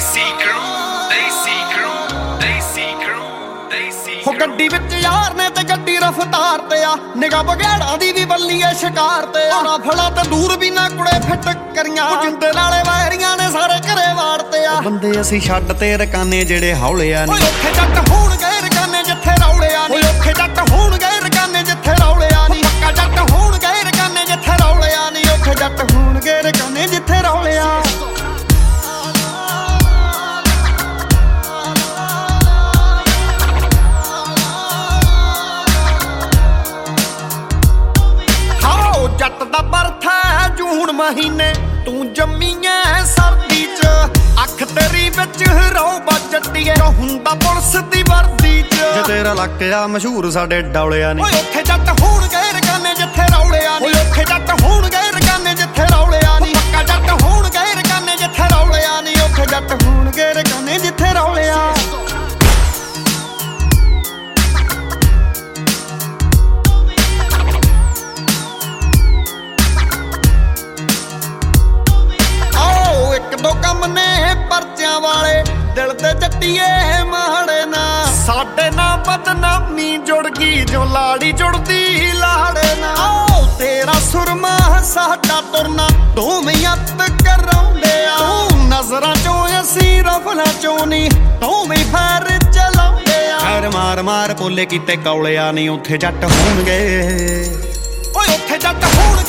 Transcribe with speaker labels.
Speaker 1: ਹੋ ਗੱਡੀ ਵਿੱਚ ਯਾਰ ਨੇ ਤੇ ਗੱਡੀ ਰਫਤਾਰ ਤੇ ਆ ਨਿਗਾਹ ਬਗੈੜਾਂ ਦੀ ਵੀ ਬੱਲੀ ਐ ਸ਼ਿਕਾਰ ਤੇ ਆ ਰਾਫਲਾ ਤੇ ਦੂਰ ਵੀ ਨਾ ਕੁੜੇ ਫਿੱਟ ਕਰੀਆਂ ਜਿੰਦੇ ਨਾਲੇ ਵਾਇਰੀਆਂ ਨੇ ਸਾਰੇ ਘਰੇ ਵਾੜਤੇ ਆ ਬੰਦੇ ਅਸੀਂ ਛੱਡ ਤੇ ਰਕਾਨੇ ਜਿਹੜੇ ਹੌਲਿਆ ਨੀ ਓਏ ਉੱਥੇ ਜੱਟ ਹੋਣਗੇ ਰਕਾਨੇ ਜਿੱਥੇ ਰੌਲਿਆ ਨੀ ਓਏ ਉੱਥੇ ਜੱਟ ਹੋਣਗੇ ਰਕਾਨੇ ਜਿੱਥੇ ਰੌਲਿਆ ਨੀ ਪੱਕਾ ਜੱਟ ਹੋਣਗੇ ਰਕਾਨੇ ਜਿੱਥੇ ਰੌਲਿਆ ਨੀ ਉੱਥੇ ਜੱਟ ਹੋਣਗੇ ਰਕਾਨੇ ਜਿੱਥੇ ਰੌਲਿਆ ਜੱਟ ਦਾ ਬਰਥਾ ਜੂਨ ਮਹੀਨੇ ਤੂੰ ਜੰਮੀ ਐ ਸਰਦੀ ਚ ਅੱਖ ਤੇਰੀ ਵਿੱਚ ਰੌਬਾ ਜੱਟੀਏ ਹੁੰਦਾ ਪੁਲਿਸ ਦੀ ਵਰਦੀ ਚ ਜੇ ਤੇਰਾ ਇਲਾਕਾ ਮਸ਼ਹੂਰ ਸਾਡੇ ਡੌਲਿਆ ਨੀ ਓਏ ਉੱਥੇ ਜੱਟ ਹੋਣਗੇ ਰਕਾਨੇ ਜਿੱਥੇ ਰੌਲਿਆ ਨੀ ਓਏ ਉੱਥੇ ਜੱਟ ਹੋਣਗੇ ਰਕਾਨੇ ਜਿੱਥੇ ਰੌਲਿਆ ਨੀ ਪੱਕਾ ਜੱਟ ਹੋਣਗੇ ਰਕਾਨੇ ਜਿੱਥੇ ਰੌਲਿਆ ਨੀ ਉੱਥੇ ਜੱਟ ਹੋਣਗੇ ਰਕਾਨੇ ਜਿੱਥੇ ਰੌਲਿਆ ਦੋ ਕੰਮ ਨੇ ਪਰਚਿਆਂ ਵਾਲੇ ਦਿਲ ਤੇ ਜੱਟੀਏ ਮਾੜੇ ਨਾ ਸਾਡੇ ਨਾਲ ਬਦਨਾਮੀ ਜੁੜ ਗਈ ਜੋ ਲਾੜੀ ਜੁੜਦੀ ਲਾੜੇ ਨਾ ਓ ਤੇਰਾ ਸੁਰਮਾ ਸਾਡਾ ਤੁਰਨਾ ਦੋਵੇਂ ਅੱਤ ਕਰਾਉਂਦੇ ਆ ਤੂੰ ਨਜ਼ਰਾਂ ਚੋਂ ਅਸੀਂ ਰਫਲਾਂ ਚੋਂ ਨੀ ਦੋਵੇਂ ਫੈਰ ਚਲਾਉਂਦੇ ਆ ਫੈਰ ਮਾਰ ਮਾਰ ਪੋਲੇ ਕੀਤੇ ਕੌਲਿਆ ਨੀ ਉੱਥੇ ਜੱਟ ਹੋਣਗੇ ਓਏ ਉੱਥੇ ਜੱਟ ਹੋਣ